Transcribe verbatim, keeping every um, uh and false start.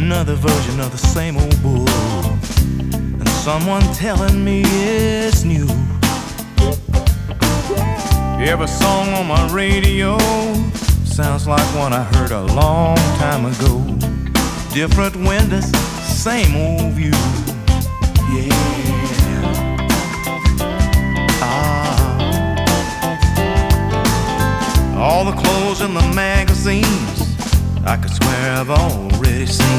another version of the same old bull, and someone telling me it's new. Every song on my radio sounds like one I heard a long time ago. Different windows, same old view. Yeah. Ah. All the clothes in the magazines I could swear I've already seen.